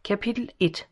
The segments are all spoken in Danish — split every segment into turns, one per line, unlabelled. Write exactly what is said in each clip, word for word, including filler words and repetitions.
Kapitel et.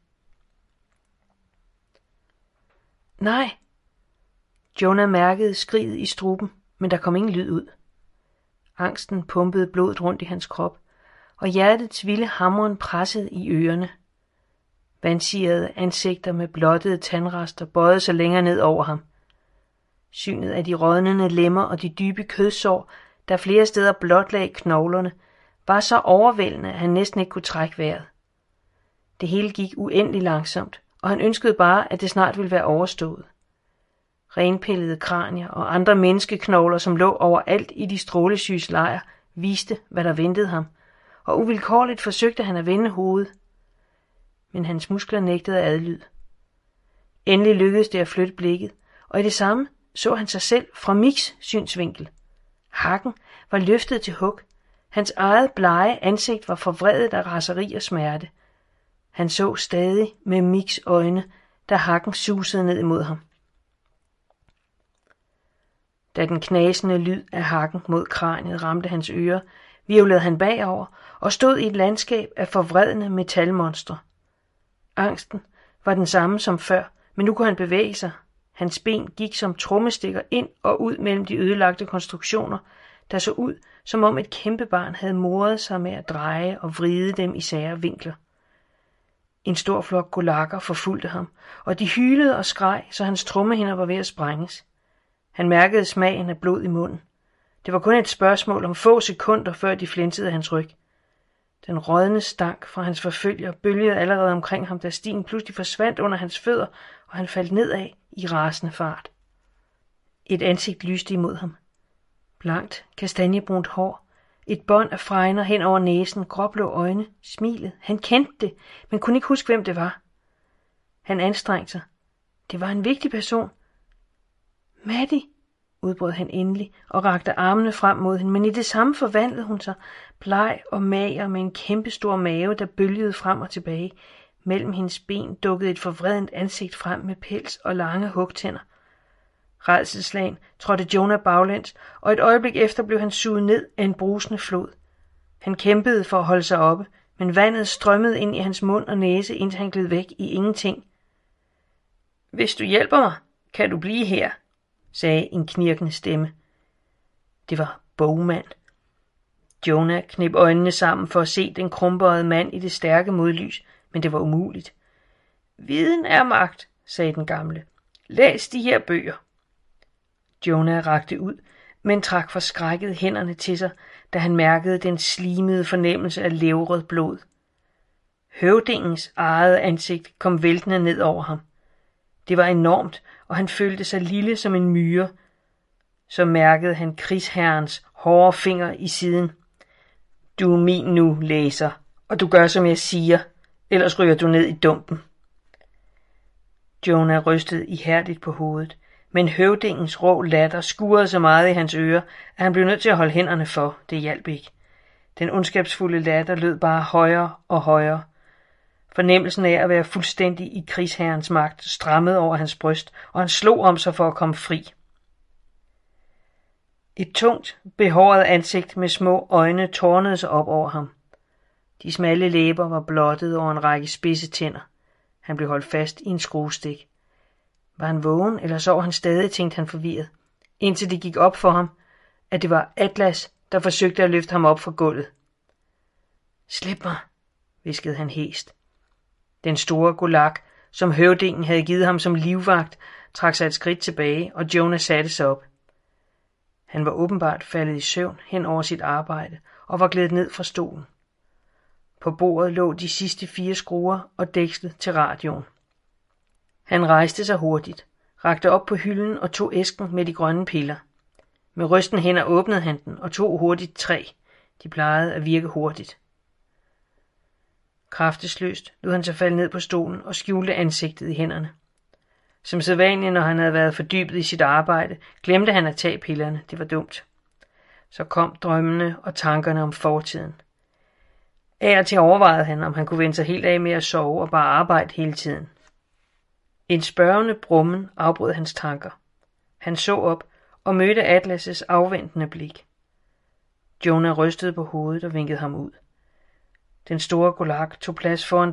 Nej. Jonah mærkede skriget i struben, men der kom ingen lyd ud. Angsten pumpede blodet rundt i hans krop, og hjertets vilde hamren pressede i ørerne. Vandsirede ansigter med blottede tandrester bøjede sig længere ned over ham. Synet af de rådnende lemmer og de dybe kødsår, der flere steder blotlagde knoglerne, var så overvældende, at han næsten ikke kunne trække vejret. Det hele gik uendelig langsomt, og han ønskede bare, at det snart ville være overstået. Renpillede kranier og andre menneskeknogler, som lå overalt i de strålesyges lejr, viste, hvad der ventede ham, og uvilkårligt forsøgte han at vende hovedet. Men hans muskler nægtede at adlyde. Endelig lykkedes det at flytte blikket, og i det samme så han sig selv fra Micks synsvinkel. Hakken var løftet til hug. Hans eget blege ansigt var forvredet af raseri og smerte. Han så stadig med Micks øjne, da hakken susede ned imod ham. Da den knasende lyd af hakken mod kraniet ramte hans ører, hvirvlede han bagover og stod i et landskab af forvredne metalmonstre. Angsten var den samme som før, men nu kunne han bevæge sig. Hans ben gik som trommestikker ind og ud mellem de ødelagte konstruktioner, der så ud, som om et kæmpebarn havde moret sig med at dreje og vride dem i sære vinkler. En stor flok golakker forfulgte ham, og de hylede og skreg, så hans trommehinder var ved at sprænges. Han mærkede smagen af blod i munden. Det var kun et spørgsmål om få sekunder, før de flinsede af hans ryg. Den rådne stank fra hans forfølger bølgede allerede omkring ham, da stien pludselig forsvandt under hans fødder, og han faldt nedad i rasende fart. Et ansigt lyste imod ham. Blankt, kastanjebrunt hår, et bånd af fregner hen over næsen, gråblå øjne, smilet. Han kendte det, men kunne ikke huske, hvem det var. Han anstrengte sig. Det var en vigtig person. Maddie, udbrød han endelig og rakte armene frem mod hende, men i det samme forvandlede hun sig, bleg og mager med en kæmpestor mave, der bølgede frem og tilbage. Mellem hendes ben dukkede et forvredent ansigt frem med pels og lange hugtænder. Rædselsslagen trådte Jonah baglæns, og et øjeblik efter blev han suget ned af en brusende flod. Han kæmpede for at holde sig oppe, men vandet strømmede ind i hans mund og næse, indtil han gled væk i ingenting. Hvis du hjælper mig, kan du blive her, sagde en knirkende stemme. Det var Bowman. Jonah kneb øjnene sammen for at se den krumbøjede mand i det stærke modlys, men det var umuligt. Viden er magt, sagde den gamle. Læs de her bøger. Jonah rakte ud, men trak forskrækket hænderne til sig, da han mærkede den slimede fornemmelse af levrødt blod. Høvdingens eget ansigt kom væltende ned over ham. Det var enormt, og han følte sig lille som en myre. Så mærkede han krigsherrens hårde finger i siden. Du er min nu, læser, og du gør, som jeg siger, ellers ryger du ned i dumpen. Jonah rystede ihærdigt på hovedet, men høvdingens rå latter skurrede så meget i hans ører, at han blev nødt til at holde hænderne for. Det hjalp ikke. Den ondskabsfulde latter lød bare højere og højere. Fornemmelsen af at være fuldstændig i krigsherrens magt strammede over hans bryst, og han slog om sig for at komme fri. Et tungt, behåret ansigt med små øjne tårnede sig op over ham. De smalle læber var blottet over en række spidse tænder. Han blev holdt fast i en skruestik. Var han vågen, eller sov han stadig, tænkte han forvirret, indtil det gik op for ham, at det var Atlas, der forsøgte at løfte ham op fra gulvet. Slip mig, hviskede han hæst. Den store golak, som høvdingen havde givet ham som livvagt, trak sig et skridt tilbage, og Jonah satte sig op. Han var åbenbart faldet i søvn hen over sit arbejde og var gledet ned fra stolen. På bordet lå de sidste fire skruer og dækslet til radioen. Han rejste sig hurtigt, rakte op på hylden og tog æsken med de grønne piller. Med rystende hænder åbnede han den og tog hurtigt tre. De plejede at virke hurtigt. Kraftesløst lod han sig falde ned på stolen og skjulte ansigtet i hænderne. Som sædvanligt, når han havde været fordybet i sit arbejde, glemte han at tage pillerne. Det var dumt. Så kom drømmene og tankerne om fortiden. Af og til overvejede han, om han kunne vende sig helt af med at sove og bare arbejde hele tiden. En spørgende brummen afbrød hans tanker. Han så op og mødte Atlas' afventende blik. Jonah rystede på hovedet og vinkede ham ud. Den store golak tog plads foran